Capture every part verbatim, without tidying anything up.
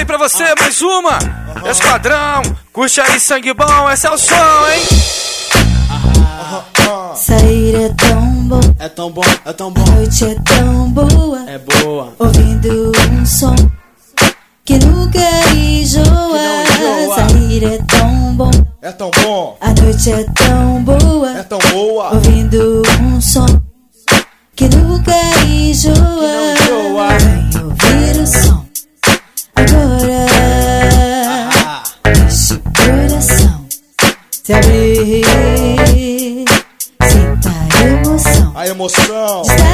aí pra você, mais uma. Esquadrão, curte aí, sangue bom, esse é o som, hein? Sair é tão bom, é tão bom, é tão bom. A noite é tão boa, é boa. Ouvindo um som que nunca enjoa. Sair é tão bom, é tão bom. A noite é tão boa, é tão boa. Ouvindo um som que nunca enjoa. Que não enjoa. Vem ouvir o som agora. Ah. Deixa o coração se abrir. Sinta a emoção. A emoção está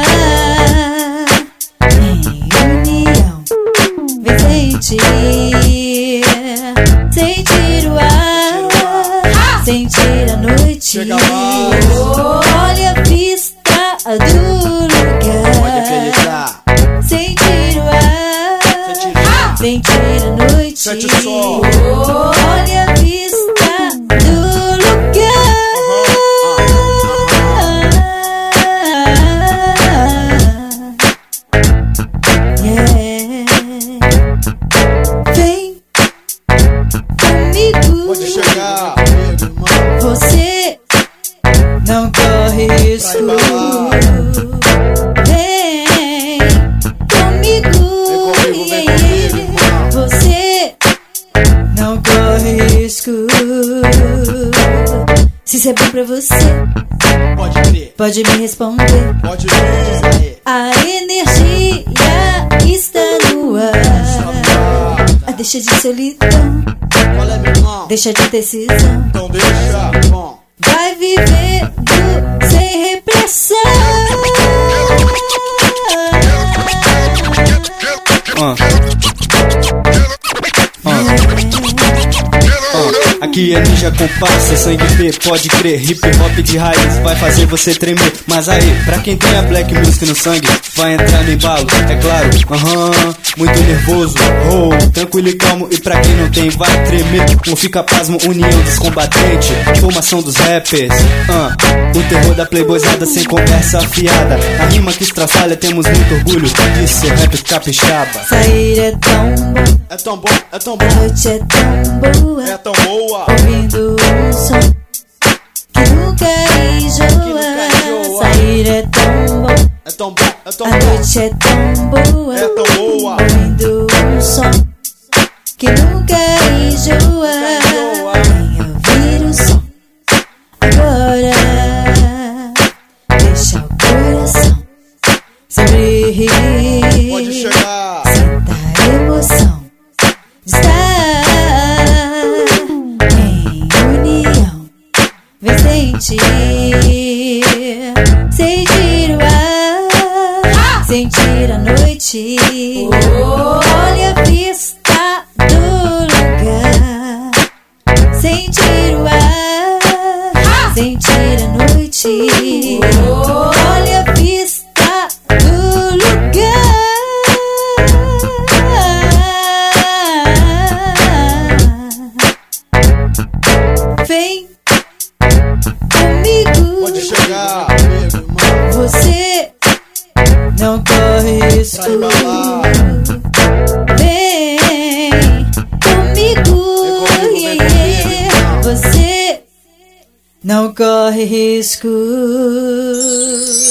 em união. Vem sentir, sentir o ar, sentir a noite. Chega mais. Olha a vista do lugar. Pode acreditar. Sentir o ar, sentir o ar. Sentir a noite. Sente o sol. Olha a vista do lugar. Pode chegar, você não corre risco. Vem comigo, vem comigo, vem comigo, você não corre risco. Se isso é bom pra você, pode crer, pode me responder. pode crer. A energia está no ar. Ah, deixa de solidão, Qual é, meu irmão? deixa de decisão. Então deixa, bom. Vai vivendo sem repressão. Uh. Uh. Aqui é ninja comparsa, sangue P, pode crer. Hip hop de raiz vai fazer você tremer. Mas aí, pra quem tem a black music no sangue, vai entrar no embalo, é claro. Aham, uh-huh. Muito nervoso, oh, tranquilo e calmo. E pra quem não tem, vai tremer. Não fica pasmo, união dos combatentes, formação dos rappers. uh. O terror da playboyzada sem conversa afiada. A rima que estraçalha, temos muito orgulho de ser rap capixaba. Sair é tão bom, É tão bom, é tão bom. a noite é tão boa, É tão boa. ouvindo um som que nunca enjoa. Que nunca enjoa. Sair é tão bom, É tão bom, é tão a bom. noite é tão boa, É tão boa. ouvindo um som que nunca enjoa. enjoa. Vem ouvir o som agora. Deixa o coração se abrir. Pode chegar. Sinta a emoção de estar em união. Vem sentir, sentir o ar, sentir a noite. Olha a vista do lugar. Sentir o ar, sentir a noite. Olha a vista do lugar. Vem comigo, Pode chegar. você não corre risco. Pra embalar. Vem comigo, Vem comigo, vem yeah, yeah. comigo. Você não corre risco.